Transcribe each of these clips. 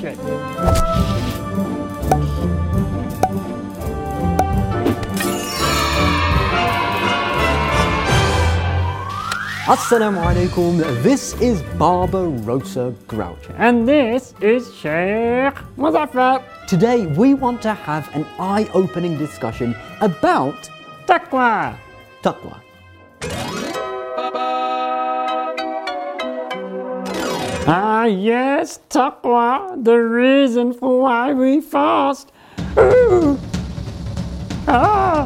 grouchy. Assalamu alaikum, this is Barbarossa Grouchy. And this is Sheikh Muzaffar. Today we want to have an eye-opening discussion about Taqwa. taqwa. Ah yes, Taqwa, the reason for why we fast. Ooh. Ah.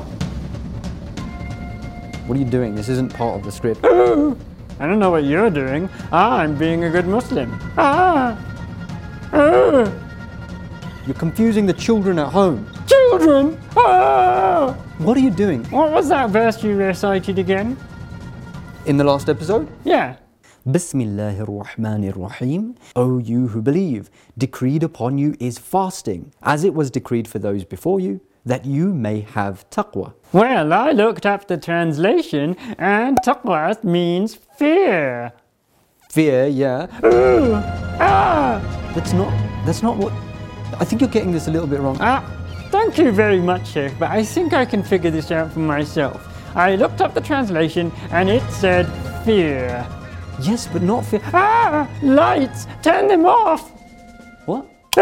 What are you doing? This isn't part of the script. Ooh. I don't know what you're doing. I'm being a good Muslim. Ah. Ooh. You're confusing the children at home. Children! Ah. What are you doing? What was that verse you recited again? In the last episode? Yeah. Bismillahir Rahmanir Rahim. O you who believe, decreed upon you is fasting, as it was decreed for those before you, that you may have taqwa. Well, I looked up the translation, and taqwa means fear. Fear, yeah. Ooh. Ah. That's not what... I think you're getting this a little bit wrong. Thank you very much, Sheikh, but I think I can figure this out for myself. I looked up the translation, and it said fear. Yes, but not fear. Lights! Turn them off! What?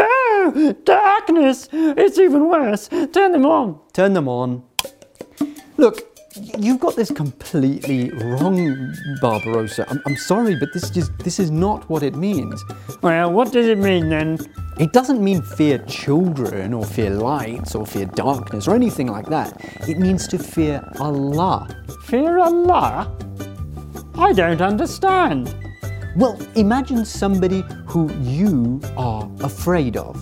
Darkness! It's even worse. Turn them on. Turn them on. Look, you've got this completely wrong, Barbarossa. I'm sorry, but this is not what it means. Well, what does it mean then? It doesn't mean fear children or fear lights or fear darkness or anything like that. It means to fear Allah. Fear Allah? I don't understand. Well, imagine somebody who you are afraid of.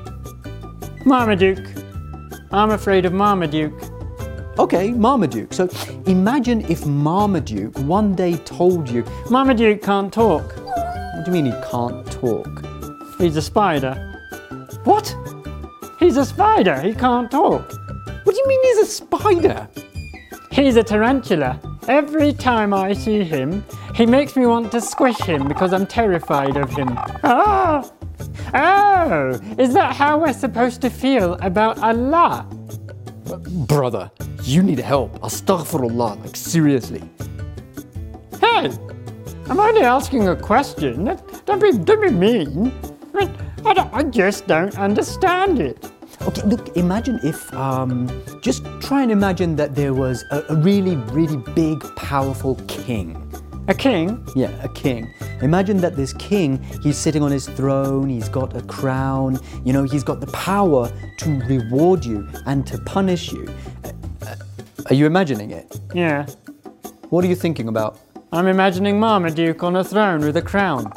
Marmaduke. I'm afraid of Marmaduke. Okay, Marmaduke. So imagine if Marmaduke one day told you... Marmaduke can't talk. What do you mean he can't talk? He's a spider. What? He's a spider. He can't talk. What do you mean he's a spider? He's a tarantula. Every time I see him, he makes me want to squish him because I'm terrified of him. Ah! Oh! Is that how we're supposed to feel about Allah? Brother, you need help. Astaghfirullah, like seriously. Hey! I'm only asking a question. Don't be mean. I just don't understand it. Okay, look, imagine if, just try and imagine that there was a really, really big, powerful king. A king? Yeah, a king. Imagine that this king, he's sitting on his throne, he's got a crown, you know, he's got the power to reward you and to punish you. Are you imagining it? Yeah. What are you thinking about? I'm imagining Marmaduke on a throne with a crown.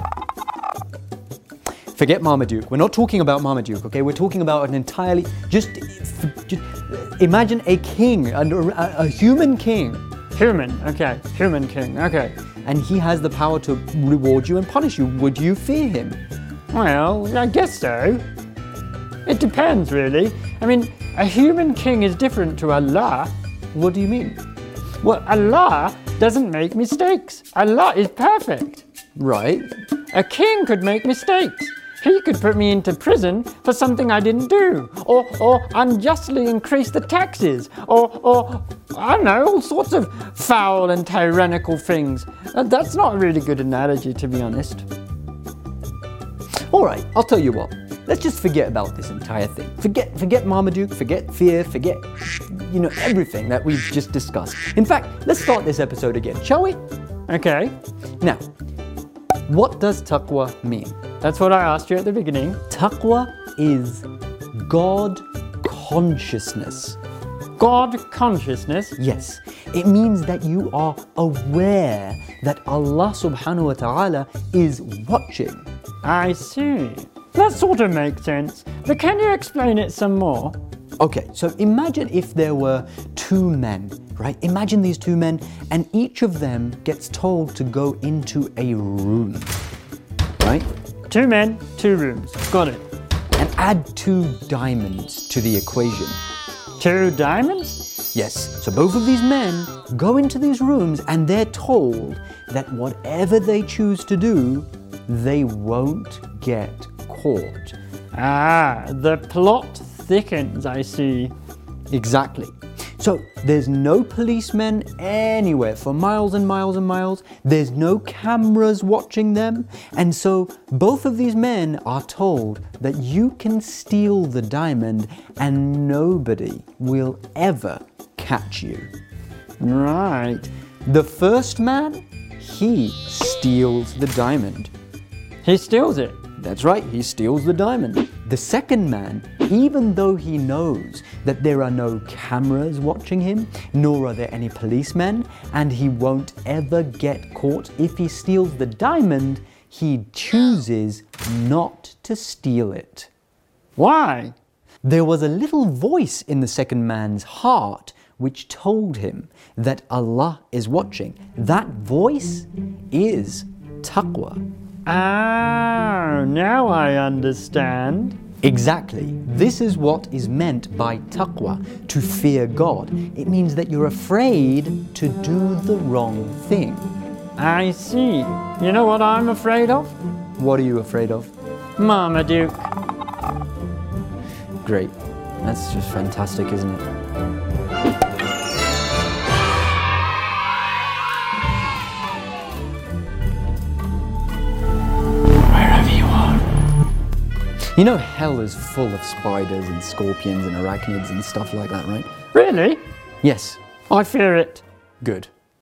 Forget Marmaduke. We're not talking about Marmaduke, okay? We're talking about an entirely... Just imagine a king, a human king. Human, okay. Human king, okay. And he has the power to reward you and punish you. Would you fear him? Well, I guess so. It depends, really. I mean, a human king is different to Allah. What do you mean? Well, Allah doesn't make mistakes. Allah is perfect. Right. A king could make mistakes. He could put me into prison for something I didn't do, or unjustly increase the taxes, or I don't know, all sorts of foul and tyrannical things. That's not a really good analogy, to be honest. All right, I'll tell you what. Let's just forget about this entire thing. Forget Marmaduke, forget fear, forget, everything that we've just discussed. In fact, let's start this episode again, shall we? Okay. Now, what does taqwa mean? That's what I asked you at the beginning. Taqwa is God consciousness. God consciousness? Yes. It means that you are aware that Allah subhanahu wa ta'ala is watching. I see. That sort of makes sense. But can you explain it some more? Okay, so imagine if there were two men, right? Imagine these two men, and each of them gets told to go into a room, right? 2 men, 2 rooms. Got it. And add 2 diamonds to the equation. 2 diamonds? Yes, so both of these men go into these rooms and they're told that whatever they choose to do, they won't get caught. Ah, the plot thickens, I see. Exactly. So there's no policemen anywhere for miles and miles and miles. There's no cameras watching them. And so both of these men are told that you can steal the diamond and nobody will ever catch you. Right. The first man, he steals the diamond. He steals it. That's right, he steals the diamond. The second man, even though he knows that there are no cameras watching him, nor are there any policemen, and he won't ever get caught if he steals the diamond, he chooses not to steal it. Why? There was a little voice in the second man's heart which told him that Allah is watching. That voice is taqwa. Oh, now I understand. Exactly. This is what is meant by taqwa, to fear God. It means that you're afraid to do the wrong thing. I see. You know what I'm afraid of? What are you afraid of? Marmaduke. Great. That's just fantastic, isn't it? You know hell is full of spiders and scorpions and arachnids and stuff like that, right? Really? Yes. I fear it. Good.